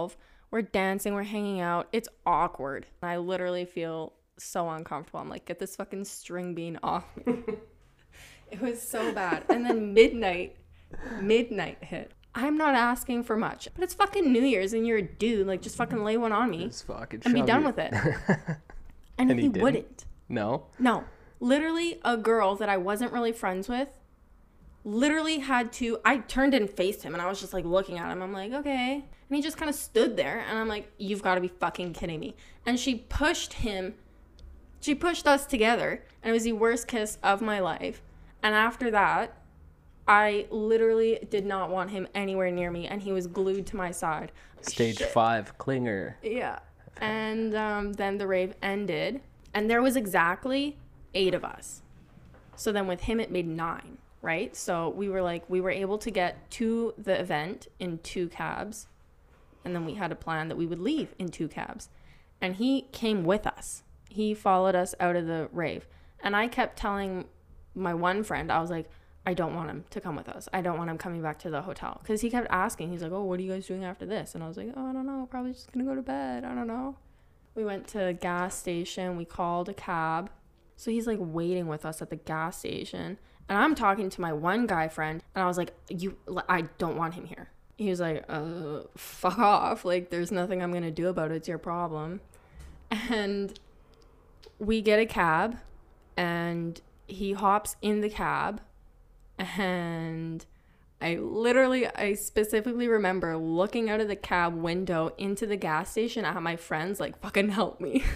C: We're dancing, we're hanging out. It's awkward. I literally feel so uncomfortable. I'm like, get this fucking string bean off me. It was so bad. And then midnight, midnight hit. I'm not asking for much, but it's fucking New Year's and you're a dude. Like, just fucking lay one on me
D: Just fucking
C: and be
D: shove
C: done
D: you.
C: with it. And,
D: And he
C: he,
D: didn't?
C: wouldn't.
D: No?
C: No. Literally, a girl that I wasn't really friends with literally had to, I turned and faced him and I was just like looking at him. I'm like, okay. And he just kind of stood there and I'm like, you've got to be fucking kidding me. And she pushed him, she pushed us together and it was the worst kiss of my life. And after that, I literally did not want him anywhere near me and he was glued to my side.
D: Stage
C: Shit.
D: five, clinger.
C: Yeah. And um, then the rave ended and there was exactly eight of us. So then with him, it made nine, right? So we were like, we were able to get to the event in two cabs. And then we had a plan that we would leave in two cabs. And he came with us. He followed us out of the rave. And I kept telling my one friend, I was like, I don't want him to come with us. I don't want him coming back to the hotel. Because he kept asking. He's like, oh, what are you guys doing after this? And I was like, oh, I don't know. Probably just going to go to bed. I don't know. We went to a gas station. We called a cab. So he's like waiting with us at the gas station. And I'm talking to my one guy friend. And I was like, "You, I don't want him here." He was like, uh, fuck off. Like, there's nothing I'm going to do about it. It's your problem. And we get a cab. And he hops in the cab. And I literally, I specifically remember looking out of the cab window into the gas station at my friends, like, fucking help me.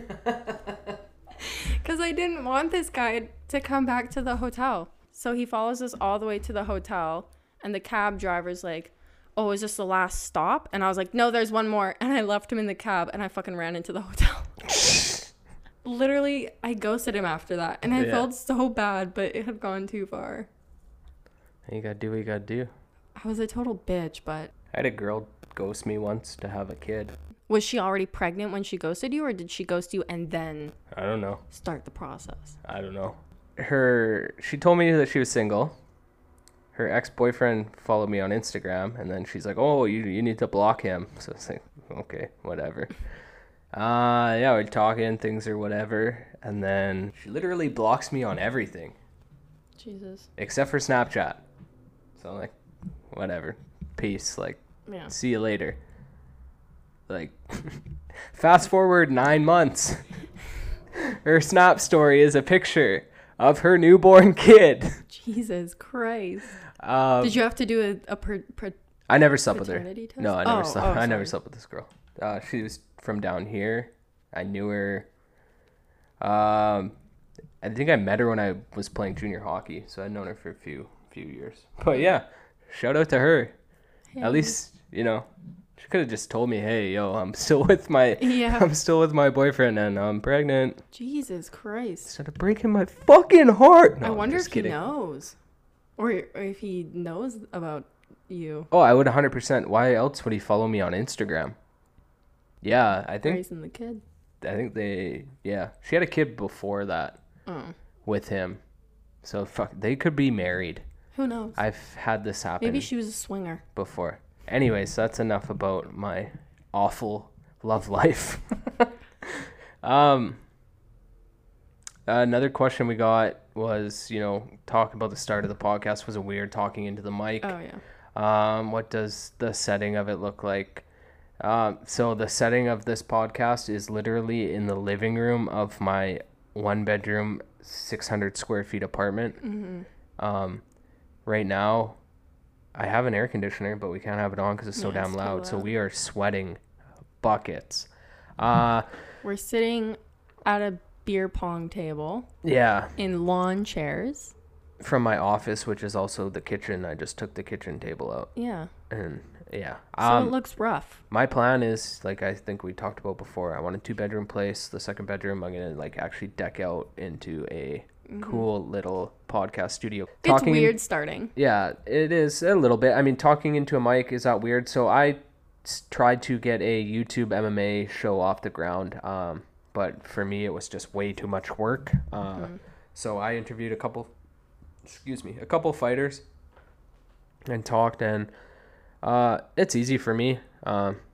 C: Because I didn't want this guy to come back to the hotel. So he follows us all the way to the hotel. And the cab driver's like, oh, is this the last stop? And I was like, no, there's one more. And I left him in the cab and I fucking ran into the hotel. Literally, I ghosted him after that. And I
D: Yeah.
C: felt so bad, but it had gone too far.
D: You gotta do what you gotta do.
C: I was a total bitch, but
D: I had a girl ghost me once to have a kid.
C: was she already pregnant when she ghosted you, or did she ghost you and then
D: I don't know.
C: start the process?
D: I don't know. Her, she told me that she was single. Her ex-boyfriend followed me on Instagram, and then she's like, "Oh, you you need to block him." So it's like, okay, whatever. Uh, yeah, we're talking things or whatever, and then she literally blocks me on everything
C: Jesus.
D: except for Snapchat. So I'm like, whatever, peace. Like,
C: Yeah.
D: see you later. Like, fast forward nine months. Her Snap story is a picture of her newborn kid.
C: Jesus Christ.
D: Um,
C: Did you have to do a, a per, per,
D: I never slept with her.
C: paternity test?
D: No, I never
C: Oh,
D: slept.
C: oh,
D: I never
C: sorry.
D: slept with this girl. Uh, she was from down here. I knew her. Um, I think I met her when I was playing junior hockey, so I'd known her for a few few years. But yeah, shout out to her.
C: Hey.
D: At least, you know, she could have just told me, "Hey, yo, I'm still with my
C: Yeah.
D: I'm still with my boyfriend and I'm pregnant."
C: Jesus Christ.
D: Instead of breaking my fucking heart. No,
C: I
D: I'm
C: wonder
D: just
C: if
D: kidding.
C: he knows. Or, or if he knows about you.
D: Oh, I would one hundred percent. Why else would he follow me on Instagram? Yeah, I think
C: Raising the kid.
D: I think they yeah. She had a kid before that
C: Oh.
D: with him. So fuck, they could be married.
C: Who knows?
D: I've had this happen
C: Maybe she was a swinger.
D: before. Anyways, that's enough about my awful love life. um another question we got was, you know, talking about the start of the podcast. Was it weird talking into the mic?
C: Oh, yeah.
D: Um, what does the setting of it look like? Um, so the setting of this podcast is literally in the living room of my one bedroom, six hundred square feet apartment.
C: Mm-hmm.
D: Um, right now I have an air conditioner, but we can't have it on because it's so
C: Yeah,
D: damn
C: it's too
D: loud. So
C: loud.
D: we are sweating buckets. Uh,
C: We're sitting at a beer pong table
D: yeah,
C: in lawn chairs.
D: from my office, which is also the kitchen. I just took the kitchen table out
C: Yeah.
D: and yeah.
C: So
D: Um,
C: it looks rough.
D: My plan is, like I think we talked about before, I want a two bedroom place. The second bedroom I'm gonna like actually deck out into a cool little podcast studio.
C: Mm-hmm. It's weird starting.
D: Yeah, it is a little bit. I mean, talking into a mic is that weird. So I s- tried to get a YouTube M M A show off the ground, um, but for me it was just way too much work. Uh,
C: Mm-hmm.
D: So I interviewed a couple, excuse me, a couple fighters, and talked and. Uh, it's easy for me. Um,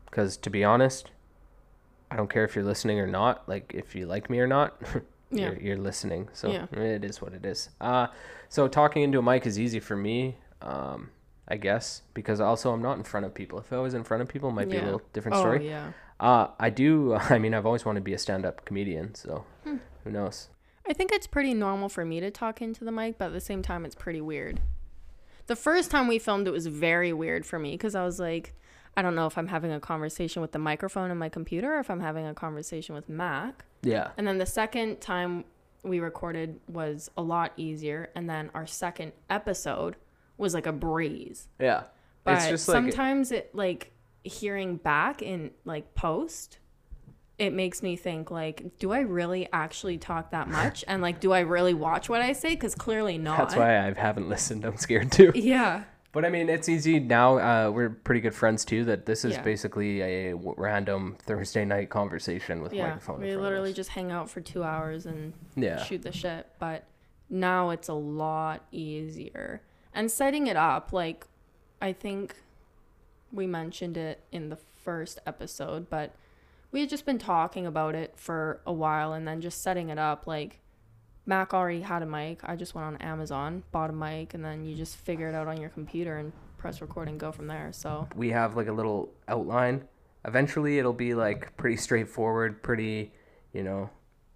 D: Because to be honest, I don't care if you're listening or not. Like, if you like me or not,
C: Yeah.
D: you're, you're listening. So
C: Yeah.
D: it is what it is. Uh, so talking into a mic is easy for me, um, I guess, because also I'm not in front of people. If I was in front of people, it might be a
C: Yeah.
D: little different
C: Oh,
D: story.
C: yeah.
D: Uh, I do. I mean, I've always wanted to be a stand-up comedian. So
C: Hmm.
D: who knows?
C: I think it's pretty normal for me to talk into the mic, but at the same time, it's pretty weird. The first time we filmed, it was very weird for me because I was like, I don't know if I'm having a conversation with the microphone in my computer or if I'm having a conversation with Mac.
D: Yeah.
C: And then the second time we recorded was a lot easier. And then our second episode was like a breeze.
D: Yeah.
C: But
D: it's just like
C: sometimes it like hearing back in like post, it makes me think like, do I really actually talk that much? And like, do I really watch what I say? Because clearly not.
D: that's why I haven't listened. I'm scared too.
C: Yeah.
D: But I mean, it's easy now. Uh, we're pretty good friends too. That this is
C: Yeah.
D: basically a w- random Thursday night conversation with a
C: Yeah.
D: microphone.
C: We
D: in front
C: literally
D: of us.
C: just hang out for two hours and
D: Yeah.
C: shoot the shit. But now it's a lot easier. And setting it up, like, I think we mentioned it in the first episode, but we had just been talking about it for a while and then just setting it up. Like, Mac already had a mic. I just went on Amazon, bought a mic, and then you just figure it out on your computer and press record and go from there. So,
D: We have like a little outline. Eventually, it'll be like pretty straightforward, pretty, you know,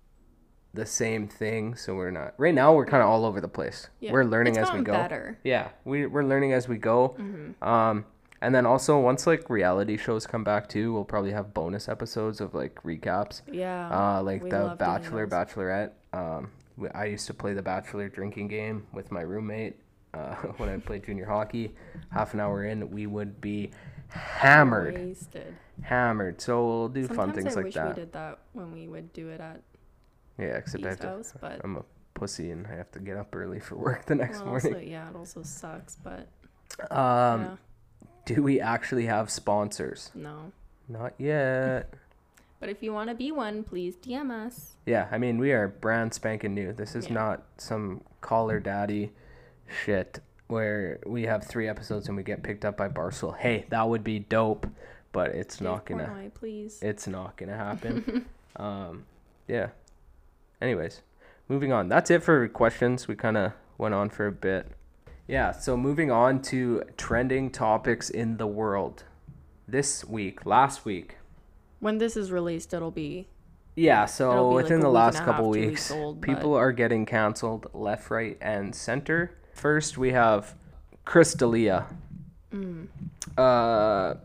D: the same thing. So we're not. Right now, we're kind of all over the place.
C: yeah.
D: We're learning
C: It's
D: as we
C: gotten
D: go.
C: better.
D: Yeah, we we're learning as we go.
C: Mm-hmm.
D: Um, and then also once like reality shows come back too, we'll probably have bonus episodes of like recaps.
C: Yeah.
D: Uh, like
C: we
D: the
C: love doing
D: Bachelor,
C: those.
D: Bachelorette. Um, we- I used to play the Bachelor drinking game with my roommate uh, when I played junior hockey. Half an hour in, we would be hammered,
C: Wasted.
D: hammered. So we'll do
C: Sometimes
D: fun things
C: I
D: like
C: wish
D: that.
C: we did that when we would do it at
D: Yeah, except I have
C: East
D: to.
C: House, but
D: I'm a pussy and I have to get up early for work the next
C: well,
D: morning.
C: also, yeah, it also sucks, but
D: Um,
C: yeah,
D: do we actually have sponsors?
C: no.
D: Not yet.
C: But if you want to be one, please D M us.
D: Yeah, I mean, we are brand spanking new. This is
C: Yeah.
D: not some caller daddy shit where we have three episodes and we get picked up by Barstool. Hey, that would be dope, but it's
C: Dave
D: not gonna.
C: Portnoy, please.
D: It's not gonna happen. um, yeah. Anyways, moving on. That's it for questions. We kind of went on for a bit. Yeah. So moving on to trending topics in the world. This week, last week.
C: When this is released, it'll be
D: Yeah,
C: It'll
D: so
C: be like
D: within
C: a
D: the
C: week and
D: last
C: a
D: couple
C: half, two
D: weeks,
C: weeks old,
D: people
C: but-
D: are getting canceled left, right, and center. First, we have Chris D'Elia.
C: Mm.
D: Uh,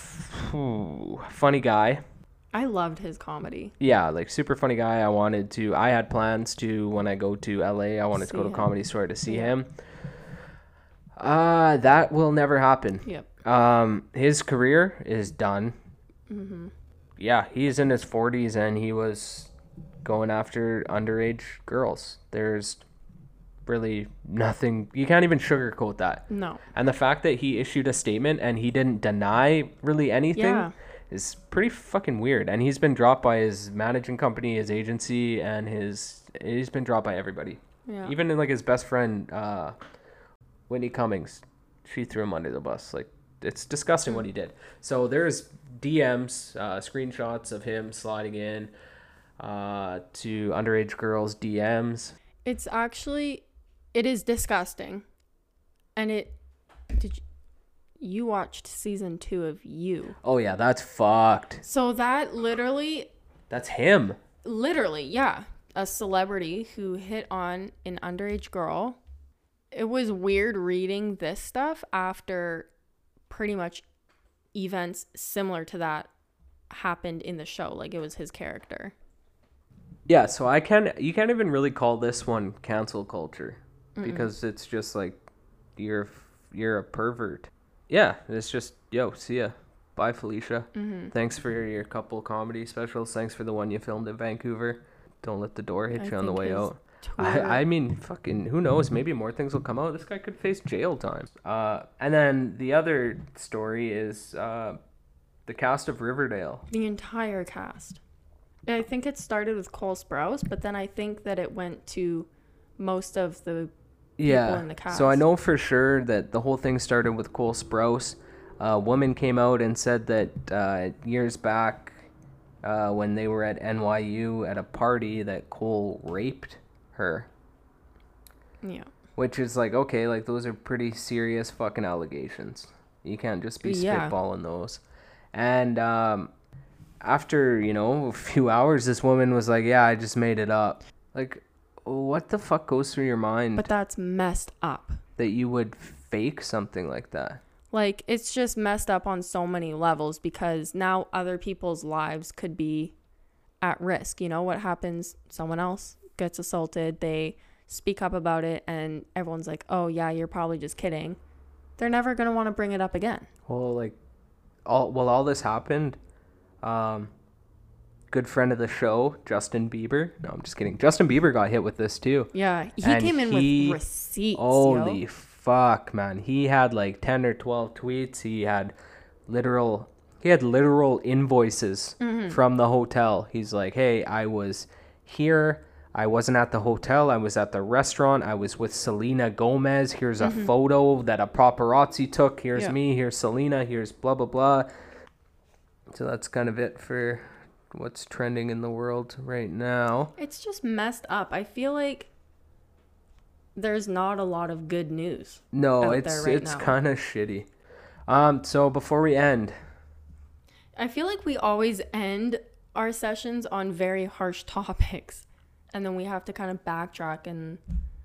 D: phew, funny guy.
C: I loved his comedy.
D: Yeah, like super funny guy. I wanted to. I had plans to when I go to L A. I wanted to
C: See
D: go to
C: him.
D: Comedy Store to see
C: Yeah.
D: him. Uh, that will never happen.
C: Yep.
D: Um, his career is done.
C: Mm-hmm.
D: Yeah, he's in his forties and he was going after underage girls. There's really nothing. You can't even sugarcoat that.
C: No.
D: And the fact that he issued a statement and he didn't deny really anything
C: Yeah.
D: is pretty fucking weird. And he's been dropped by his managing company, his agency, and his he's been dropped by everybody.
C: Yeah.
D: Even like his best friend, uh, Whitney Cummings, she threw him under the bus. Like, it's disgusting what he did. So there's D Ms, uh, screenshots of him sliding in uh, to underage girls' D Ms.
C: It's actually, it is disgusting. And it, did you, you watched season two of You.
D: Oh yeah, that's fucked.
C: So that literally,
D: That's him.
C: literally, yeah, a celebrity who hit on an underage girl. It was weird reading this stuff after pretty much events similar to that happened in the show. Like, it was his character.
D: Yeah, so I can you can't even really call this one cancel culture because it's just like you're you're a pervert. Yeah, it's just yo, see ya. Bye, Felicia.
C: Mm-hmm.
D: Thanks for your couple comedy specials. Thanks for the one you filmed in Vancouver. Don't let the door hit
C: I
D: you on the
C: think
D: way
C: his
D: out.
C: tour-
D: I, I mean, fucking, who knows? Maybe more things will come out. This guy could face jail time. Uh, and then the other story is uh, the cast of Riverdale.
C: The entire cast. I think it started with Cole Sprouse, but then I think that it went to most of the
D: Yeah.
C: in the cast.
D: So I know for sure that the whole thing started with Cole Sprouse. A woman came out and said that uh, years back, uh, when they were at N Y U at a party, that Cole raped her.
C: Yeah.
D: Which is like, okay, like those are pretty serious fucking allegations. You can't just be
C: Yeah.
D: spitballing those. And um, after, you know, a few hours, this woman was like, yeah, I just made it up. Like, what the fuck goes through your mind
C: But that's messed up.
D: that you would fake something like that?
C: Like, it's just messed up on so many levels because now other people's lives could be at risk. You know, what happens? Someone else gets assaulted. They speak up about it and everyone's like, oh, yeah, you're probably just kidding. They're never going to want to bring it up again.
D: Well, like, all while all this happened, um, good friend of the show, Justin Bieber. No, I'm just kidding. Justin Bieber got hit with this too.
C: Yeah, he
D: And
C: came in
D: he-
C: with receipts.
D: Holy
C: yo.
D: fuck, man. He had like ten or twelve tweets. He had literal he had literal invoices
C: Mm-hmm.
D: from the hotel. He's like, "Hey, I was here. I wasn't at the hotel. I was at the restaurant. I was with Selena Gomez. Here's a photo that a paparazzi took. Here's
C: Mm-hmm. Yeah.
D: me. Here's Selena. Here's blah blah blah." So that's kind of it for what's trending in the world right now.
C: It's just messed up. I feel like there's not a lot of good news.
D: No,
C: out
D: it's
C: there right
D: it's
C: now.
D: kind of shitty. Um, so before we end,
C: I feel like we always end our sessions on very harsh topics, and then we have to kind of backtrack and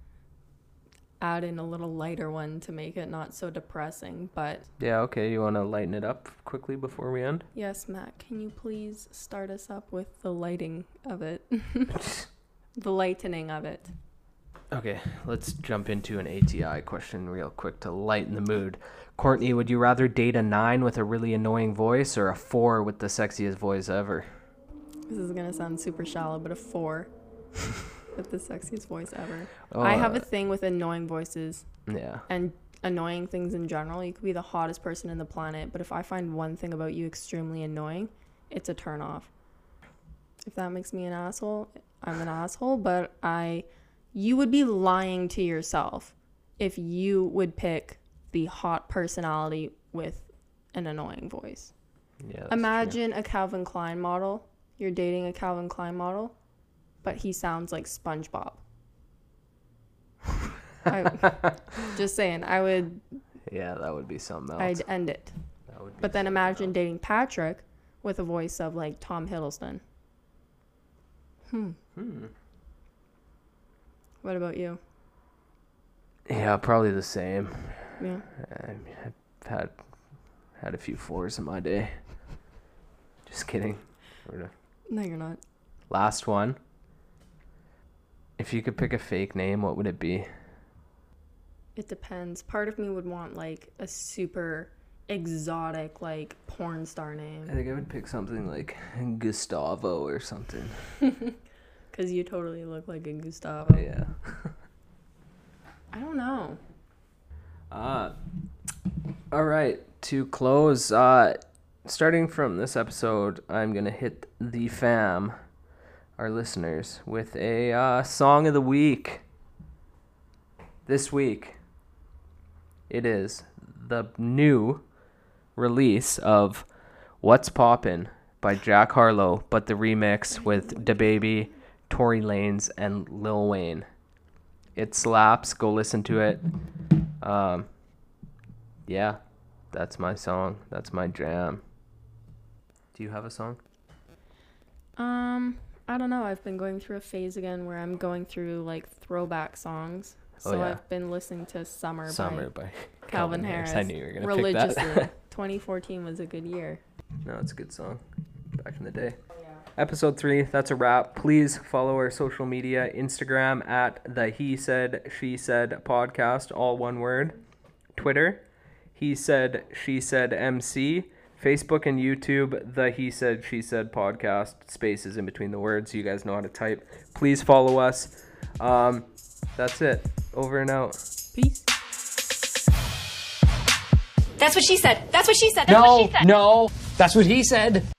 C: add in a little lighter one to make it not so depressing. But
D: yeah, okay, you want to lighten it up quickly before we end?
C: yes, Matt, can you please start us up with the lighting of it? The lightening of it.
D: Okay, let's jump into an A T I question real quick to lighten the mood. Courtney, would you rather date a nine with a really annoying voice or a four with the sexiest voice ever?
C: This is going to sound super shallow, but a four with the sexiest voice ever. I have a thing with annoying voices
D: Yeah.
C: and annoying things in general. You could be the hottest person in the planet, but if I find one thing about you extremely annoying, it's a turn off. If that makes me an asshole, I'm an asshole, but I you would be lying to yourself if you would pick the hot personality with an annoying voice.
D: Yeah. that's
C: Imagine a Calvin Klein model. You're dating a Calvin Klein model, but he sounds like SpongeBob. I, just saying, I would
D: true. Yeah, that would be something else.
C: I'd end it.
D: That would be
C: But then
D: something
C: imagine
D: else.
C: dating Patrick with a voice of like Tom Hiddleston. Hmm.
D: Hmm.
C: What about you?
D: Yeah, probably the same.
C: Yeah.
D: I mean, I've had had a few fours in my day. Just kidding. We're gonna-
C: No, you're not.
D: Last one. If you could pick a fake name, what would it be?
C: It depends. Part of me would want like a super exotic like porn star
D: I
C: name
D: think I would pick something like Gustavo or something.
C: because you totally look like a Gustavo.
D: Yeah.
C: I don't know.
D: Uh, all right. To close, uh, starting from this episode, I'm going to hit the fam, our listeners, with a uh, song of the week. This week, it is the new release of What's Poppin' by Jack Harlow, but the remix with DaBaby, Tory Lanez, and Lil Wayne. It slaps. Go listen to it. Um, yeah, that's my song. That's my jam. Do you have a song?
C: Um, I don't know. I've been going through a phase again where I'm going through like throwback songs.
D: Oh,
C: So
D: yeah.
C: I've been listening to Summer,
D: Summer
C: by
D: by
C: Calvin Harris.
D: I knew you were gonna
C: religiously.
D: pick that.
C: twenty fourteen was a good year.
D: No, it's a good song. Back in the day. Episode three, that's a wrap. Please follow our social media, Instagram at the He Said, She Said podcast, all one word. Twitter, He Said, She Said M C. Facebook and YouTube, the He Said, She Said podcast. Spaces in between the words. You guys know how to type. Please follow us. Um, that's it. Over and out.
C: Peace.
E: That's what she said. That's what she said. That's
F: No,
E: what she said.
F: no, that's what he said.